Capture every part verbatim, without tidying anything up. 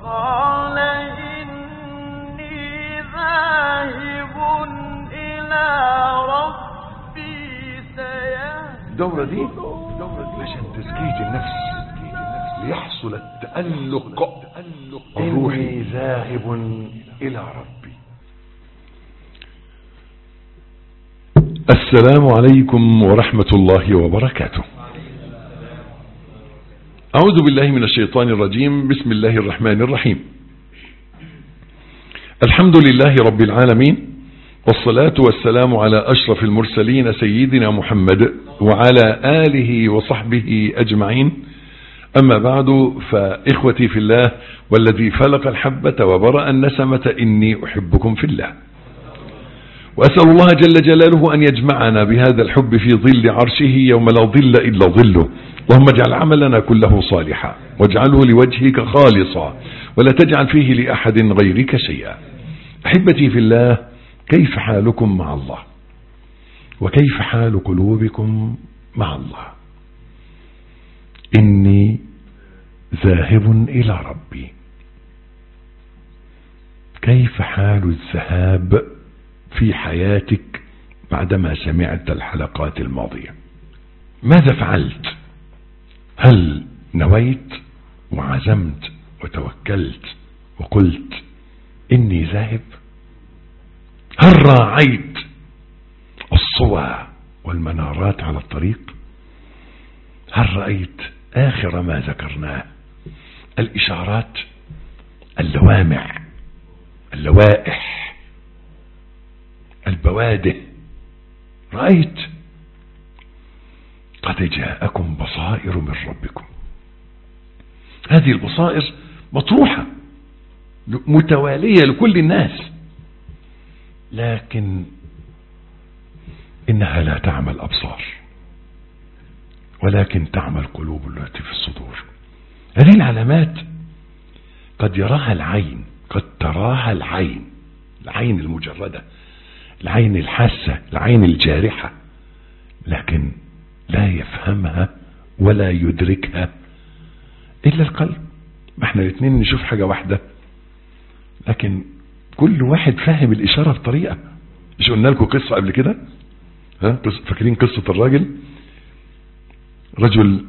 قال إني ذاهب إلى ربي سيهدين. الدورة دي عشان تزكية النفس ليحصل التألق الروحي. إني ذاهب إلى ربي. السلام عليكم ورحمة الله وبركاته. أعوذ بالله من الشيطان الرجيم. بسم الله الرحمن الرحيم. الحمد لله رب العالمين، والصلاة والسلام على أشرف المرسلين سيدنا محمد وعلى آله وصحبه أجمعين. أما بعد، فإخوتي في الله والذي فلق الحبة وبرأ النسمة إني أحبكم في الله، وأسأل الله جل جلاله أن يجمعنا بهذا الحب في ظل عرشه يوم لا ظل إلا ظله. اللهم اجعل عملنا كله صالحا واجعله لوجهك خالصا ولا تجعل فيه لأحد غيرك شيئا. أحبتي في الله، كيف حالكم مع الله؟ وكيف حال قلوبكم مع الله؟ إني ذاهب إلى ربي. كيف حال الذهاب في حياتك بعدما سمعت الحلقات الماضية؟ ماذا فعلت؟ هل نويت وعزمت وتوكلت وقلت إني ذاهب؟ هل راعيت الصوى والمنارات على الطريق؟ هل رأيت آخر ما ذكرناه، الإشارات، اللوامع، اللوائح، البوادئ؟ رأيت؟ قد جاءكم بصائر من ربكم. هذه البصائر مطروحة متوالية لكل الناس، لكن إنها لا تعمى الأبصار ولكن تعمى القلوب التي في الصدور. هذه العلامات قد يراها العين، قد تراها العين، العين المجردة، العين الحاسة، العين الجارحة، لكن لا يفهمها ولا يدركها إلا القلب. ما احنا الاثنين نشوف حاجة واحدة، لكن كل واحد فاهم الإشارة بطريقة. مش قلنا لكم قصة قبل كده؟ ها، فاكرين قصة الراجل؟ رجل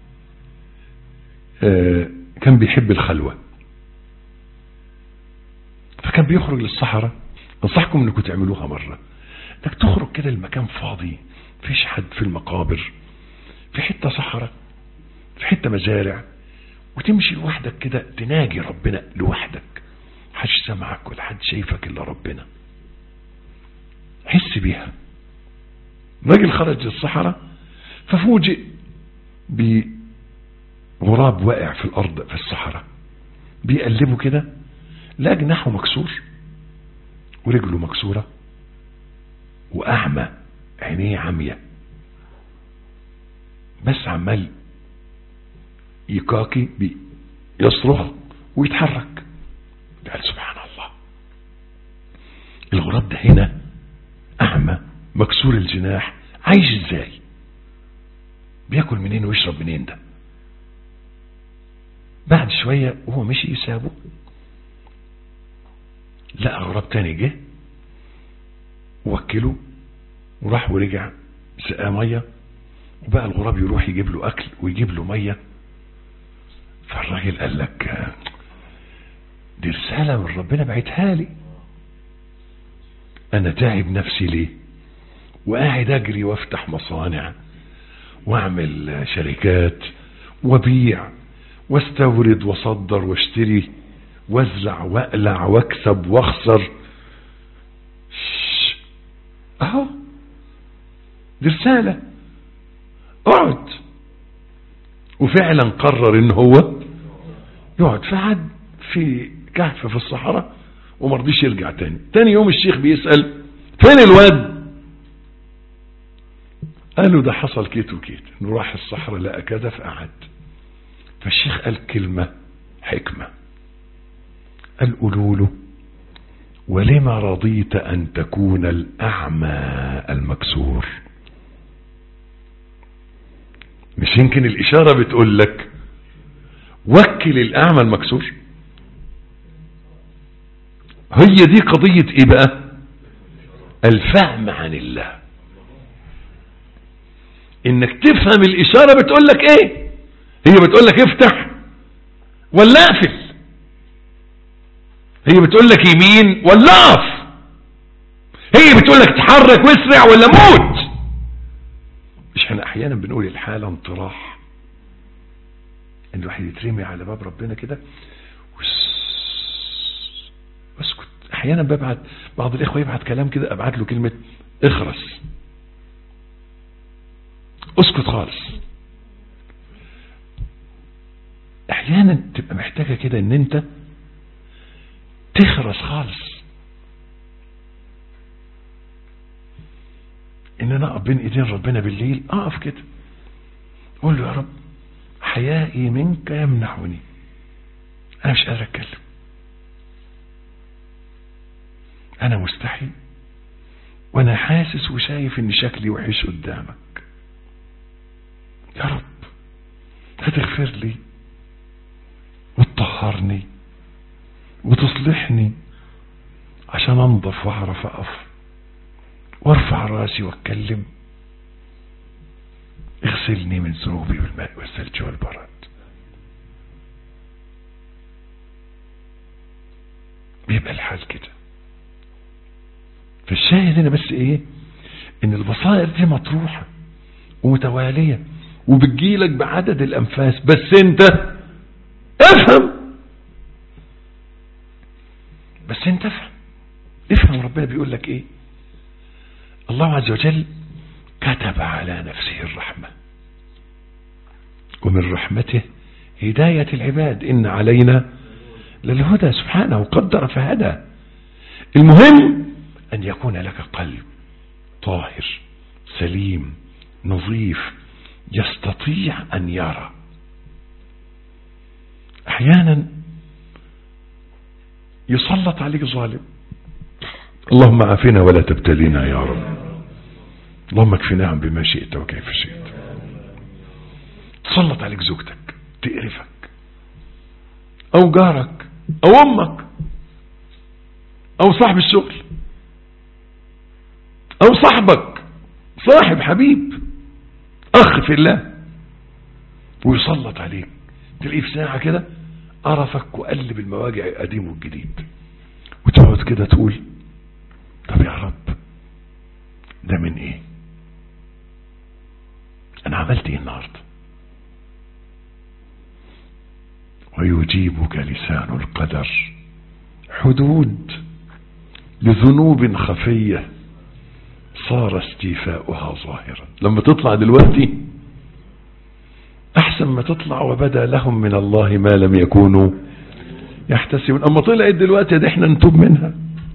آه كان بيحب الخلوة، فكان بيخرج للصحراء. انصحكم انكم تعملوها مرة، انك تخرج كده المكان فاضي، فيش حد، في المقابر، في حتة صحراء، في حتة مزارع، وتمشي لوحدك كده تناجي ربنا لوحدك، محدش سمعك ولا حد شايفك الا ربنا. حس بيها. راجل خرج للصحراء ففوجئ بغراب واقع في الارض في الصحراء، بيقلبه كده، لا جناحه مكسور ورجله مكسورة واعمى، عينيه عمية، بس عمال يكاكي يصرخ ويتحرك. قال سبحان الله، الغراب ده هنا اعمى مكسور الجناح عايش ازاي؟ بياكل منين ويشرب منين ده؟ بعد شوية وهو مشي يسابه، لقى غراب تاني جه ووكله وراح ورجع سقاه مية، وبقى الغراب يروح يجيب له اكل ويجيب له مية. فالراجل قال لك دي رسالة من ربنا بعتها لي، انا تعب نفسي ليه وقاعد اجري وافتح مصانع واعمل شركات وبيع واستورد واصدر واشتري وازرع واقلع واكسب واخسر، اهو دي رسالة، اقعد. وفعلا قرر ان هو يقعد. فقعد في كهف في الصحراء ومرضيش يرجع تاني. تاني يوم الشيخ بيسأل فين الواد؟ قالوا ده حصل كيت وكيت، انه راح الصحراء لقى كذا فقعد. فالشيخ قال كلمة حكمة، قال قولوا له ولما رضيت ان تكون الاعمى المكسور؟ مش يمكن الاشارة بتقول لك وكل الاعمى المكسور؟ هي دي قضية ايه بقى؟ الفهم عن الله، انك تفهم الاشارة بتقول لك ايه. هي بتقول لك افتح ولا اقفل، هي بتقول لك يمين ولا اقف، هي بتقول لك تحرك واسرع ولا موت. مش احنا احيانا بنقول الحالة انطراح، ان الواحد يترمي على باب ربنا كده واسكت. احيانا ببعت بعض الاخوة يبعت كلام كده، ابعت له كلمة اخرس، اسكت خالص. احيانا تبقى محتاجة كده ان انت تخرس خالص، ان انا اقف بين ايدين ربنا بالليل، اقف كده اقول له يا رب حيائي منك يمنعني، انا مش قادر اتكلم، انا مستحي وانا حاسس وشايف ان شكلي وحش قدامك، يا رب هتغفر لي وتطهرني وتصلحني عشان انضف واعرف اقف وارفع راسي واتكلم. اغسلني من ذنوبي بالماء والثلج والبرد. بيبقى الحال كده. فالشاهد هنا بس ايه؟ ان البصائر دي مطروحة ومتوالية وبتجيلك بعدد الانفاس، بس انت افهم، بس انت افهم افهم ربنا بيقول لك ايه. الله عز وجل كتب على نفسه الرحمة، ومن رحمته هداية العباد، إن علينا للهدى. سبحانه قدر فهدى. المهم أن يكون لك قلب طاهر سليم نظيف يستطيع أن يرى. أحيانا يسلط عليك ظالم، اللهم عافنا ولا تبتلينا يا رب، اللهم اكفناهم بما شئت وكيف شئت. تسلط عليك زوجتك تقرفك، او جارك او امك او صاحب الشغل او صاحبك صاحب حبيب اخ في الله، ويسلط عليك تلاقيه في ساعة كده قرفك وقلب المواجع القديم والجديد، وتقعد كده تقول طب يا رب ده من ايه؟ انا عملت ايه النهارده؟ ويجيبك لسان القدر حدود لذنوب خفية صار استيفاؤها ظاهرا. لما تطلع دلوقتي احسن ما تطلع وبدا لهم من الله ما لم يكونوا يحتسبون. اما طلعت دلوقتي ده احنا نتوب منها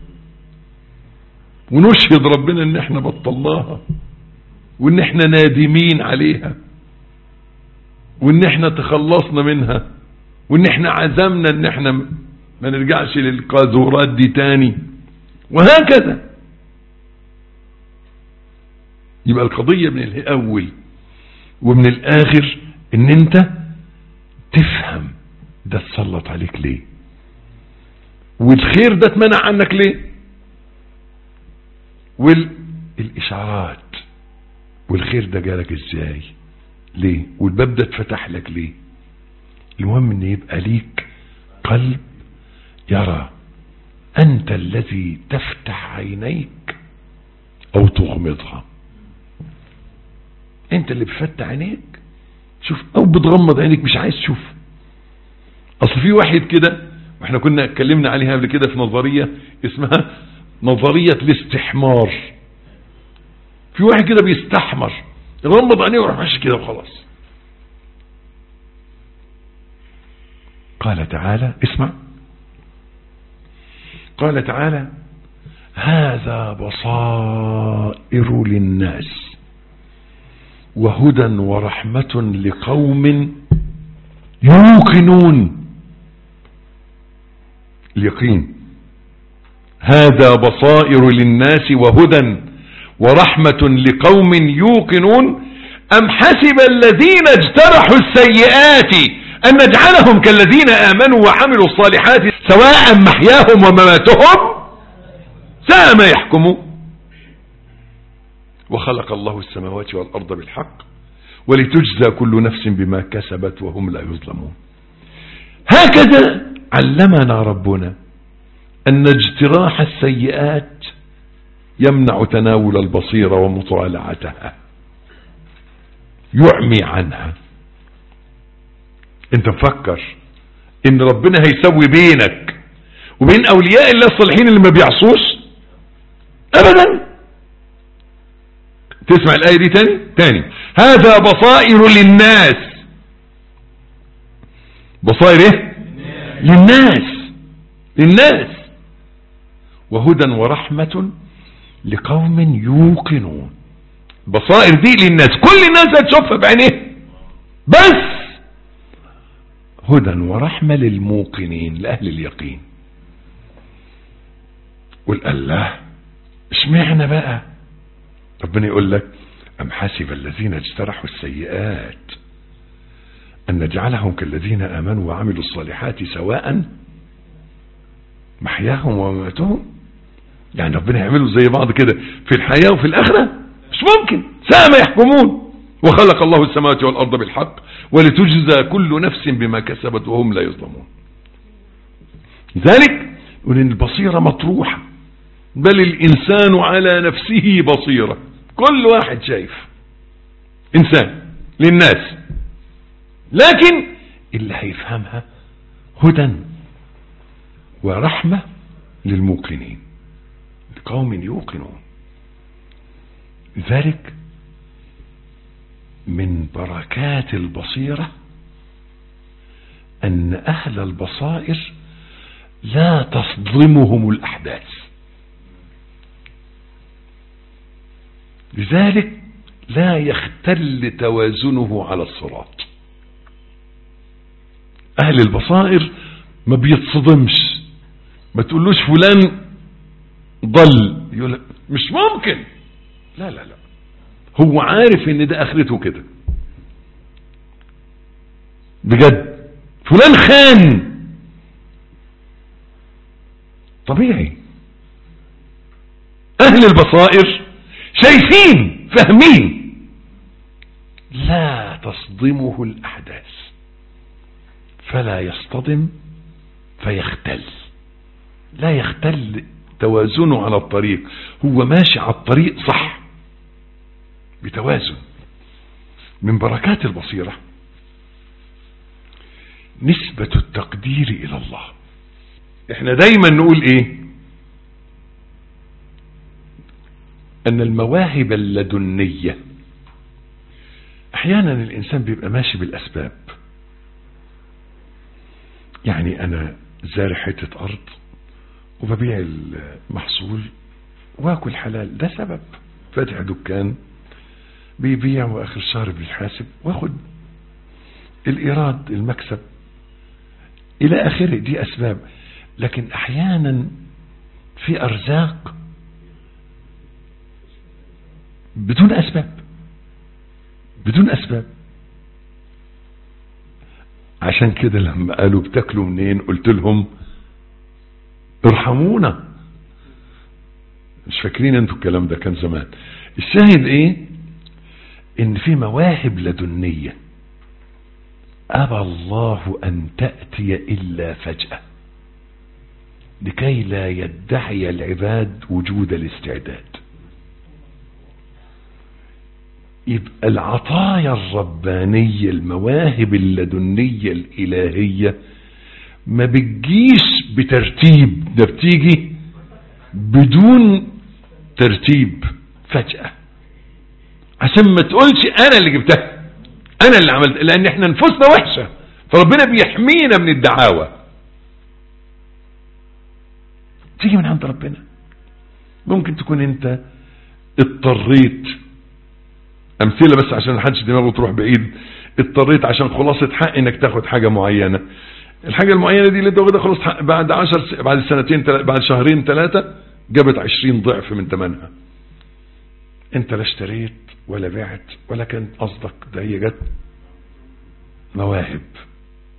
ونشهد ربنا ان احنا بطلناها وان احنا نادمين عليها وان احنا تخلصنا منها وان احنا عزمنا ان احنا ما نرجعش للقاذورات دي تاني، وهكذا. يبقى القضية من الاول ومن الاخر ان انت تفهم ده اتسلط عليك ليه، والخير ده اتمنع عنك ليه، والاشعارات والخير ده جالك ازاي ليه، والباب ده اتفتح لك ليه. المهم ان يبقى ليك قلب يرى. انت الذي تفتح عينيك او تغمضها، انت اللي بفتح عينيك شوف او بتغمض عينيك مش عايز تشوف. اصل في واحد كده، واحنا كنا اتكلمنا عليها قبل كده في نظرية اسمها نظرية الاستحمار. في واحد كده بيستحمر يغمض عينيه ويروح ماشي كده وخلاص. قال تعالى اسمع، قال تعالى هذا بصائر للناس وهدى ورحمة لقوم يوقنون. اليقين. هذا بصائر للناس وهدى ورحمة لقوم يوقنون أم حسب الذين اجترحوا السيئات أن نجعلهم كالذين آمنوا وعملوا الصالحات سواء محياهم ومماتهم ساء ما يحكمون. وخلق الله السماوات والأرض بالحق ولتجزى كل نفس بما كسبت وهم لا يظلمون. هكذا علمنا ربنا أن اجتراح السيئات يمنع تناول البصيرة ومطالعتها، يعمي عنها. انت مفكر ان ربنا هيسوي بينك وبين اولياء الله الصالحين اللي ما بيعصوش؟ ابدا. تسمع الايه دي تاني تاني هذا بصائر للناس. بصائر ايه؟ للناس للناس وهدى ورحمة لقوم يوقنون. بصائر دي للناس، كل الناس هتشوفها بعينيه، بس هدى ورحمة للموقنين، لأهل اليقين. قل الله اشمعنى بقى؟ ربنا يقول لك أم حسب الذين اجترحوا السيئات أن نجعلهم كالذين آمنوا وعملوا الصالحات سواء محياهم ومماتهم. يعني ربنا يعملوا زي بعض كده في الحياة وفي الآخرة؟ مش ممكن، ساء ما يحكمون. وخلق الله السماوات والأرض بالحق ولتجزى كل نفس بما كسبت وهم لا يظلمون. لذلك يقول إن البصيرة مطروحة، بل الإنسان على نفسه بصيرة. كل واحد شايف، إنسان للناس، لكن اللي هيفهمها هدى ورحمة للموقنين، لقوم يوقنون. لذلك من بركات البصيرة أن أهل البصائر لا تصدمهم الأحداث. لذلك لا يختل توازنه على الصراط. أهل البصائر ما بيتصدمش، ما تقولوش فلان ضل يقول مش ممكن، لا لا لا، هو عارف ان ده اخرته كده بجد. فلان خان، طبيعي. اهل البصائر شايفين فاهمين، لا تصدمه الاحداث، فلا يصطدم فيختل، لا يختل توازنه على الطريق، هو ماشي على الطريق صح بتوازن. من بركات البصيرة نسبة التقدير إلى الله. احنا دايما نقول ايه؟ ان المواهب اللدنية احيانا الانسان بيبقى ماشي بالاسباب. يعني انا زارع حتة ارض وببيع المحصول واكل حلال، ده سبب. فاتح دكان بيبيع واخر الشهر بيحاسب واخد الايراد المكسب الى اخره، دي اسباب. لكن احيانا في ارزاق بدون اسباب، بدون اسباب. عشان كده لما قالوا بتاكلوا منين قلت لهم ارحمونا. مش فاكرين انتوا الكلام ده، كان زمان. الشاهد ايه؟ ان في مواهب لدنية ابى الله ان تأتي الا فجأة لكي لا يدعي العباد وجود الاستعداد. يبقى العطايا الربانية، المواهب اللدنية الالهية ما بتجيش بترتيب، ده بتيجي بدون ترتيب فجأة، عشان ما تقولش انا اللي جبتها، انا اللي عملت، لان احنا نفوسنا وحشة، فربنا بيحمينا من الدعاوى. تيجي من عند ربنا. ممكن تكون انت اضطريت، امثلة بس عشان محدش دماغه تروح بعيد، اضطريت عشان خلاصة حق انك تاخد حاجة معينة. الحاجة المعينة دي اللي انت واخدها خلاص بعد عشر بعد سنتين بعد شهرين ثلاثة جابت عشرين ضعف من ثمنها. انت لا اشتريت ولا بعت ولا كان قصدك، ده هي جت مواهب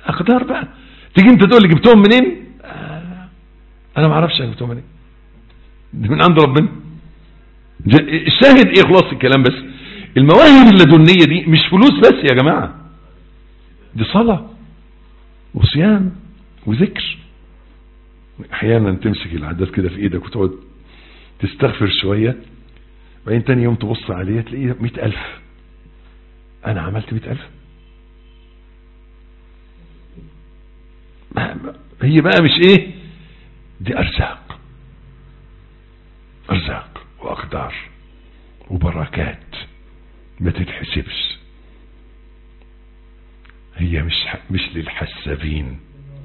اقدار بقى. تيجي انت تقول لي جبتهم منين؟ آه انا ما اعرفش انا جبتهم منين، دي من عند ربنا. الشاهد ايه خلاص الكلام؟ بس المواهب اللدنية دي مش فلوس بس يا جماعة، دي صلاة وصيام وذكر. احيانا تمسك العداد كده في ايدك وتقعد تستغفر شوية، وبعدين تاني يوم تبص عليه تلاقيه مئة ألف. انا عملت مئة ألف؟ هي بقى مش ايه دي، ارزاق، ارزاق واقدار وبركات ما تتحسبش. هي مش مش للحسابين،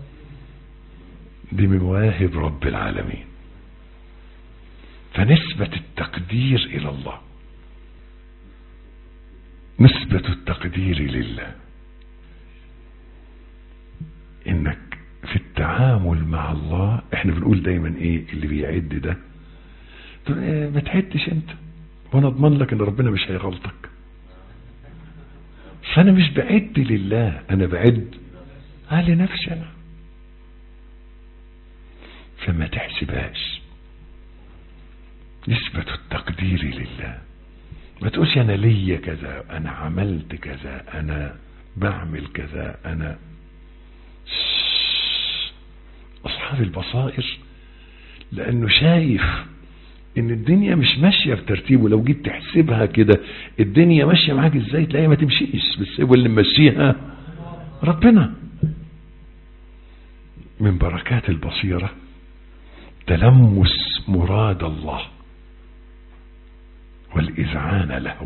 دي مواهب رب العالمين. فنسبة التقدير إلى الله، نسبة التقدير لله، إنك في التعامل مع الله. احنا بنقول دايما ايه اللي بيعد ده، إيه ما تعدش انت، وانا اضمن لك ان ربنا مش هيغلطك. فانا مش بعد لله، انا بعد على نفسي انا. فما تحسبهاش، نسبة التقدير لله. ما تقولش انا ليا كذا، انا عملت كذا، انا بعمل كذا. انا اصحاب البصائر لانه شايف ان الدنيا مش ماشية بترتيبه. لو جيت تحسبها كده الدنيا ماشية معاك ازاي، تلاقيها ما تمشيش، بس هو اللي ماشيها ربنا. من بركات البصيرة تلمس مراد الله والإذعان له.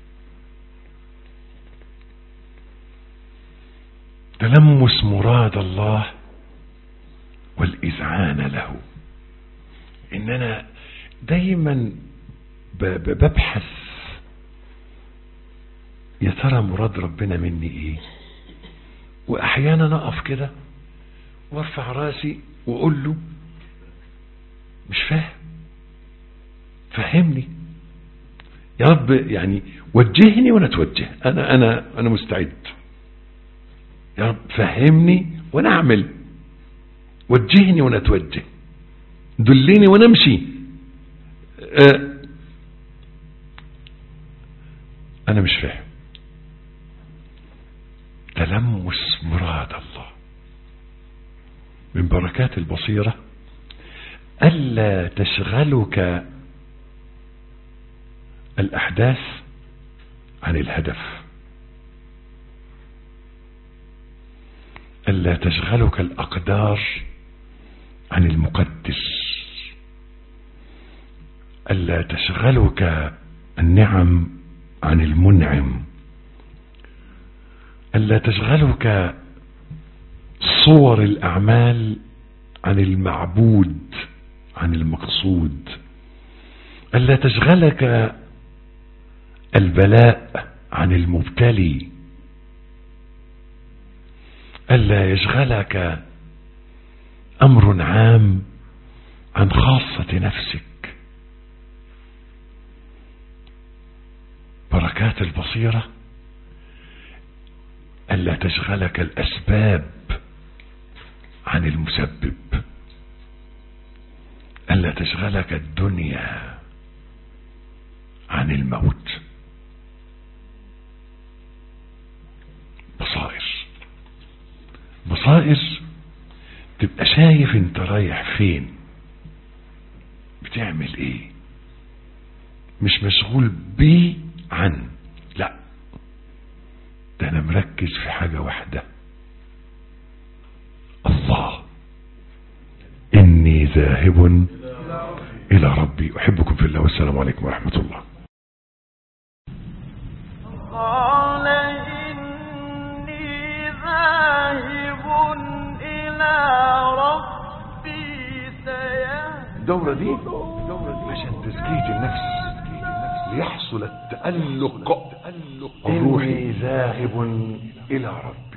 تلمس مراد الله والإذعان له. إن أنا دايما ببحث يا ترى مراد ربنا مني إيه، وأحيانا أقف كده وارفع راسي وأقول له مش فاهم، فهمني يا رب، يعني وجهني وانا اتوجه. انا انا انا مستعد يا رب، فهمني وانا اعمل، وجهني وانا اتوجه، دلني وانا امشي. أه انا مش فاهم. تلمس مراد الله. من بركات البصيرة ألا تشغلك الأحداث عن الهدف، ألا تشغلك الأقدار عن المقدر، ألا تشغلك النعم عن المنعم، ألا تشغلك صور الأعمال عن المعبود، عن المقصود، ألا تشغلك البلاء عن المبتلي، ألا يشغلك أمر عام عن خاصة نفسك. بركات البصيرة ألا تشغلك الأسباب عن المسبب، ألا تشغلك الدنيا عن الموت. بصائر، بصائر تبقى شايف انت رايح فين، بتعمل ايه، مش مشغول بيه عن، لا ده انا مركز في حاجة واحدة، الله اني ذاهب الى ربي احبكم في الله، والسلام عليكم ورحمة الله. قال إني ذاهب إلى ربي سيهدين. الدورة دي عشان تزكية النفس ليحصل التألق الروحي. إني ذاهب إلى ربي.